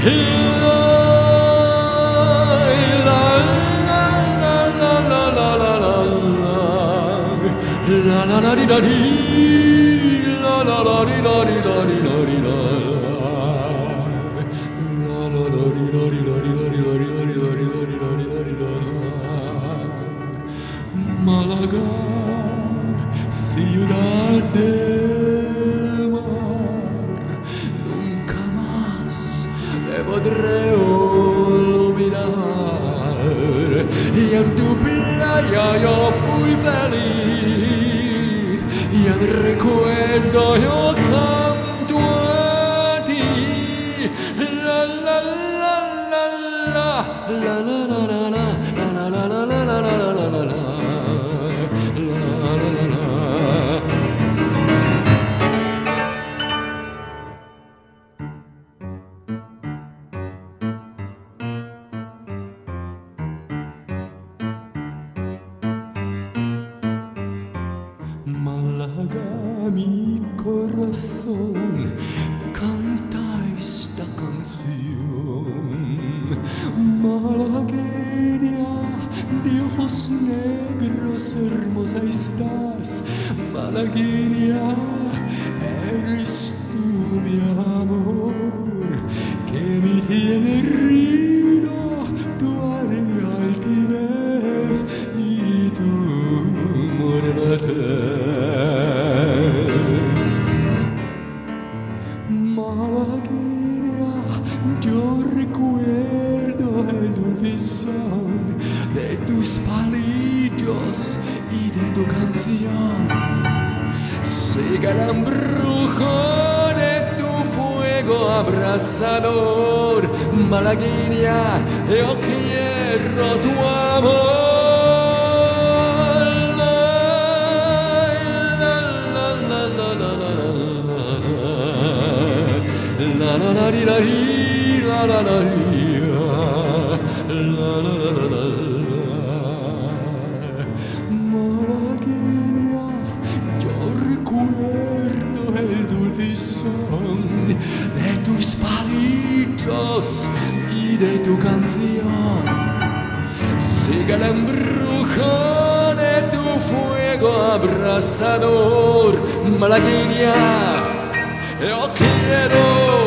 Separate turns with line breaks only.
Málaga, ciudad del mar, nunca más te podré olvidar. Y en tu playa yo fui feliz, y el recuerdo yo canto a ti. La la la la la la la la la la la la la la la la la la. Málaga, mi corazón, canta esta canción. Malagueña, de ojos negros, hermosa estás. Malagueña, eres tú mi amor, que me tiene herido tu altivez y tu morenatez. Malagueña, yo recuerdo el dulce son de tus palillos y de tu canción. Siga el embrujo de tu fuego abrasador. Malagueña, yo quiero tu amor. La la la la la la la la la la la la la la la. Malagueña, yo recuerdo el dulce son de tus palillos y de tu canción. Siga el embrujo de tu fuego abrasador. Malagueña, yo quiero